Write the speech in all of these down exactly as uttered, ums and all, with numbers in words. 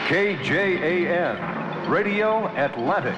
K J A N, Radio Atlantic.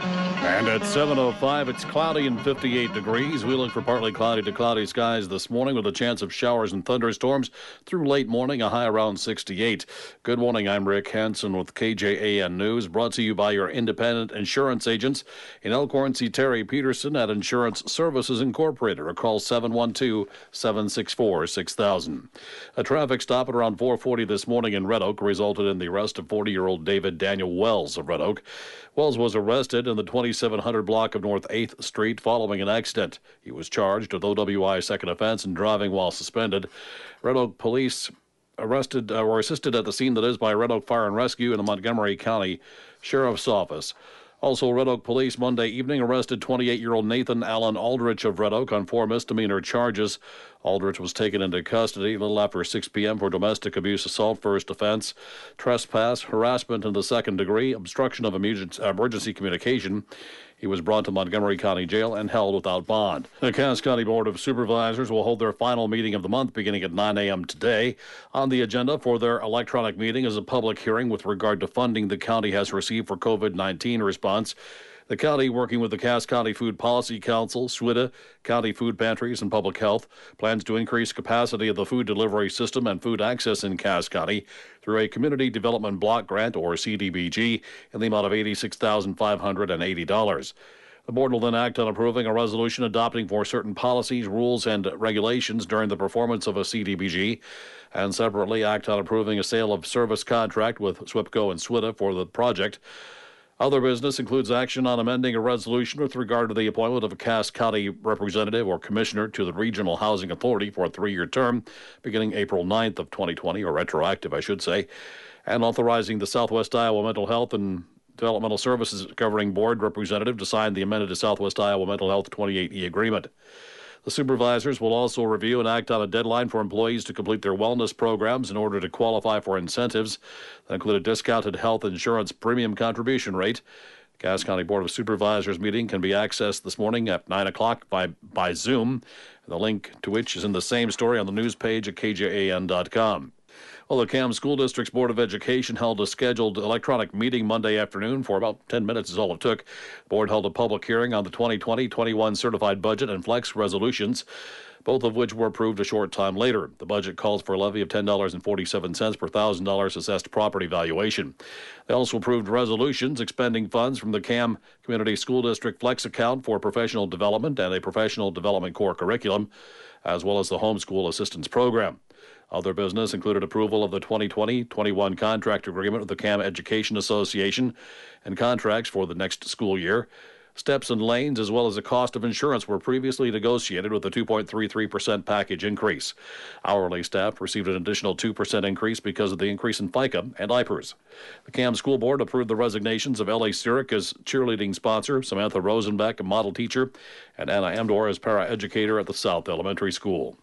And at seven oh five, it's cloudy and fifty-eight degrees. We look for partly cloudy to cloudy skies this morning with a chance of showers and thunderstorms through late morning, a high around sixty-eight. Good morning, I'm Rick Hansen with K J A N News, brought to you by your independent insurance agents in Elkhorn. See Terry Peterson at Insurance Services Incorporated, or call seven one two, seven six four, six thousand. A traffic stop at around four forty this morning in Red Oak resulted in the arrest of forty-year-old David Daniel Wells of Red Oak. Wells was arrested in the twenty-seven hundred block of North eighth Street following an accident. He was charged with O W I second offense and driving while suspended. Red Oak police arrested uh, or assisted at the scene, that is, by Red Oak Fire and Rescue and the Montgomery County Sheriff's Office. Also, Red Oak police Monday evening arrested twenty-eight-year-old Nathan Allen Aldrich of Red Oak on four misdemeanor charges. Aldrich was taken into custody a little after six p.m. for domestic abuse assault first offense, trespass, harassment in the second degree, obstruction of emergency communication. He was brought to Montgomery County Jail and held without bond. The Cass County Board of Supervisors will hold their final meeting of the month beginning at nine a.m. today. On the agenda for their electronic meeting is a public hearing with regard to funding the county has received for COVID nineteen response. The county, working with the Cass County Food Policy Council, SWIDA, county food pantries, and public health, plans to increase capacity of the food delivery system and food access in Cass County through a Community Development Block Grant, or C D B G, in the amount of eighty-six thousand five hundred eighty dollars. The board will then act on approving a resolution adopting for certain policies, rules, and regulations during the performance of a C D B G, and separately act on approving a sale of service contract with SWIPCO and SWIDA for the project. Other business includes action on amending a resolution with regard to the appointment of a Cass County representative or commissioner to the Regional Housing Authority for a three-year term beginning April ninth of twenty twenty, or retroactive, I should say, and authorizing the Southwest Iowa Mental Health and Developmental Services Governing Board representative to sign the amended Southwest Iowa Mental Health twenty-eight E agreement. The supervisors will also review and act on a deadline for employees to complete their wellness programs in order to qualify for incentives that include a discounted health insurance premium contribution rate. The Cass County Board of Supervisors meeting can be accessed this morning at nine o'clock by, by Zoom, the link to which is in the same story on the news page at K J A N dot com. Well, the C A M School District's Board of Education held a scheduled electronic meeting Monday afternoon for about ten minutes is all it took. The board held a public hearing on the twenty twenty twenty-one certified budget and flex resolutions, both of which were approved a short time later. The budget calls for a levy of ten dollars and forty-seven cents per one thousand dollars assessed property valuation. They also approved resolutions expending funds from the C A M Community School District Flex account for professional development and a professional development core curriculum, as well as the homeschool assistance program. Other business included approval of the twenty twenty twenty-one contract agreement with the C A M Education Association and contracts for the next school year. Steps and lanes, as well as the cost of insurance, were previously negotiated with a two point three three percent package increase. Hourly staff received an additional two percent increase because of the increase in FICA and I P E R S. The C A M School Board approved the resignations of Ellie Sirik as cheerleading sponsor, Samantha Rosenbeck, a model teacher, and Anna Amdor as paraeducator at the South Elementary School.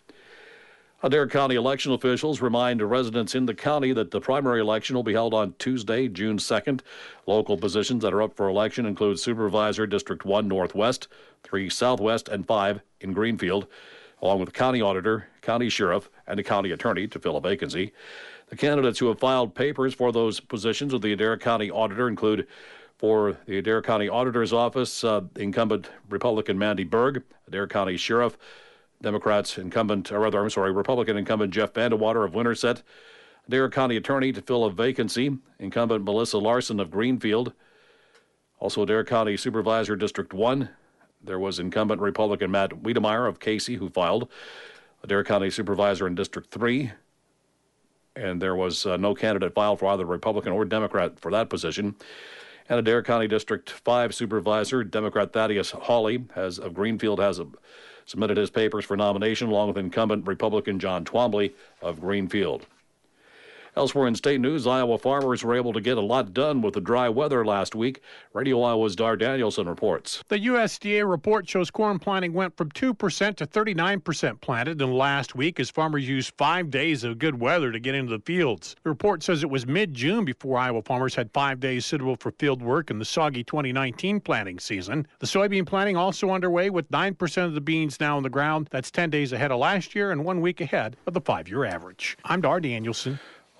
Adair County election officials remind residents in the county that the primary election will be held on Tuesday, June second. Local positions that are up for election include Supervisor District one Northwest, three Southwest, and five in Greenfield, along with County Auditor, County Sheriff, and a County Attorney to fill a vacancy. The candidates who have filed papers for those positions with the Adair County Auditor include, for the Adair County Auditor's Office, uh, incumbent Republican Mandy Berg, Adair County Sheriff, Democrats incumbent, or rather, I'm sorry, Republican incumbent Jeff Vandewater of Winterset. Adair County Attorney to fill a vacancy, incumbent Melissa Larson of Greenfield. Also, Adair County Supervisor District one, there was incumbent Republican Matt Wiedemeyer of Casey who filed. Adair County Supervisor in District three, and there was uh, no candidate filed for either Republican or Democrat for that position. And Adair County District five Supervisor, Democrat Thaddeus Hawley has, of Greenfield, has a submitted his papers for nomination, along with incumbent Republican John Twombly of Greenfield. Elsewhere in state news, Iowa farmers were able to get a lot done with the dry weather last week. Radio Iowa's Dar Danielson reports. The U S D A report shows corn planting went from two percent to thirty-nine percent planted in the last week as farmers used five days of good weather to get into the fields. The report says it was mid-June before Iowa farmers had five days suitable for field work in the soggy twenty nineteen planting season. The soybean planting also underway with nine percent of the beans now in the ground. That's ten days ahead of last year and one week ahead of the five-year average. I'm Dar Danielson.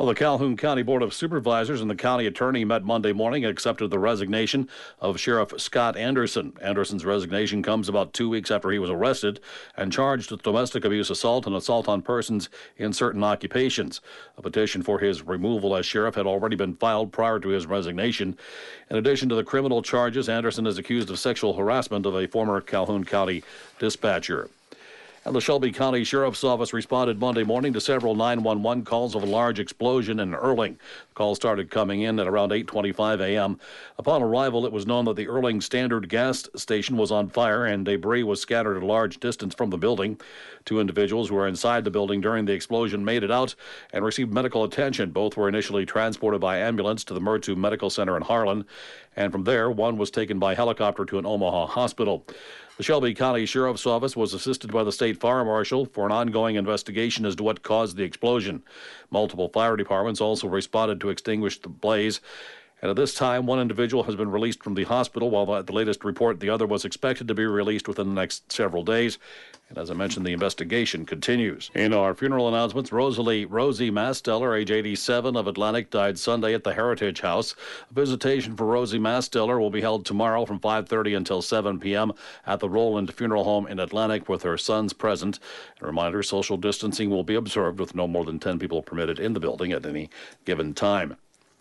Well, the Calhoun County Board of Supervisors and the county attorney met Monday morning and accepted the resignation of Sheriff Scott Anderson. Anderson's resignation comes about two weeks after he was arrested and charged with domestic abuse assault and assault on persons in certain occupations. A petition for his removal as sheriff had already been filed prior to his resignation. In addition to the criminal charges, Anderson is accused of sexual harassment of a former Calhoun County dispatcher. And the Shelby County Sheriff's Office responded Monday morning to several nine one one calls of a large explosion in Erling. The call started coming in at around eight twenty-five a.m. Upon arrival, it was known that the Erling Standard gas station was on fire and debris was scattered a large distance from the building. Two individuals who were inside the building during the explosion made it out and received medical attention. Both were initially transported by ambulance to the Mertu Medical Center in Harlan, and from there, one was taken by helicopter to an Omaha hospital. The Shelby County Sheriff's Office was assisted by the state fire marshal for an ongoing investigation as to what caused the explosion. Multiple fire departments also responded to extinguish the blaze. And at this time, one individual has been released from the hospital, while at the latest report, the other was expected to be released within the next several days. And as I mentioned, the investigation continues. In our funeral announcements, Rosalie Rosie Masteller, age eighty-seven, of Atlantic, died Sunday at the Heritage House. A visitation for Rosie Masteller will be held tomorrow from five thirty until seven p.m. at the Roland Funeral Home in Atlantic with her sons present. A reminder, social distancing will be observed with no more than ten people permitted in the building at any given time.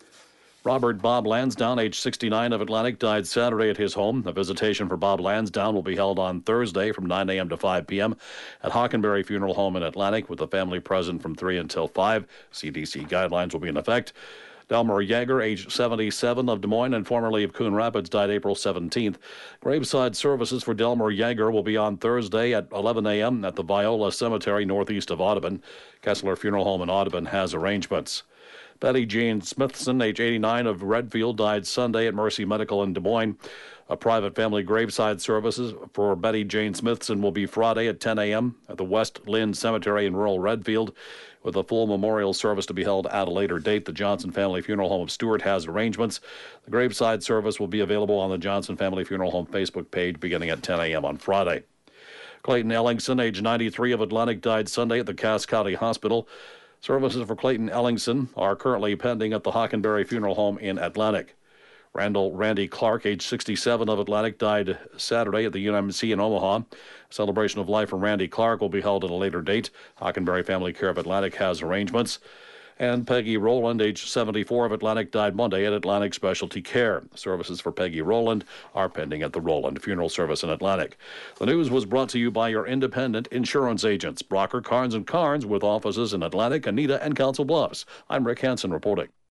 Robert Bob Lansdowne, age sixty-nine, of Atlantic, died Saturday at his home. A visitation for Bob Lansdowne will be held on Thursday from nine a.m. to five p.m. at Hockenberry Funeral Home in Atlantic, with the family present from three until five. C D C guidelines will be in effect. Delmer Yeager, age seventy-seven, of Des Moines and formerly of Coon Rapids, died April seventeenth. Graveside services for Delmer Yeager will be on Thursday at eleven a.m. at the Viola Cemetery northeast of Audubon. Kessler Funeral Home in Audubon has arrangements. Betty Jane Smithson, age eighty-nine, of Redfield, died Sunday at Mercy Medical in Des Moines. A private family graveside services for Betty Jane Smithson will be Friday at ten a.m. at the West Lynn Cemetery in rural Redfield, with a full memorial service to be held at a later date. The Johnson Family Funeral Home of Stewart has arrangements. The graveside service will be available on the Johnson Family Funeral Home Facebook page beginning at ten a.m. on Friday. Clayton Ellingson, age ninety-three, of Atlantic, died Sunday at the Cass County Hospital. Services for Clayton Ellingson are currently pending at the Hockenberry Funeral Home in Atlantic. Randall Randy Clark, age sixty-seven, of Atlantic, died Saturday at the U M C in Omaha. Celebration of life for Randy Clark will be held at a later date. Hockenberry Family Care of Atlantic has arrangements. And Peggy Rowland, age seventy-four, of Atlantic, died Monday at Atlantic Specialty Care. Services for Peggy Rowland are pending at the Rowland Funeral Service in Atlantic. The news was brought to you by your independent insurance agents, Brocker, Carnes and Carnes, with offices in Atlantic, Anita, and Council Bluffs. I'm Rick Hansen reporting.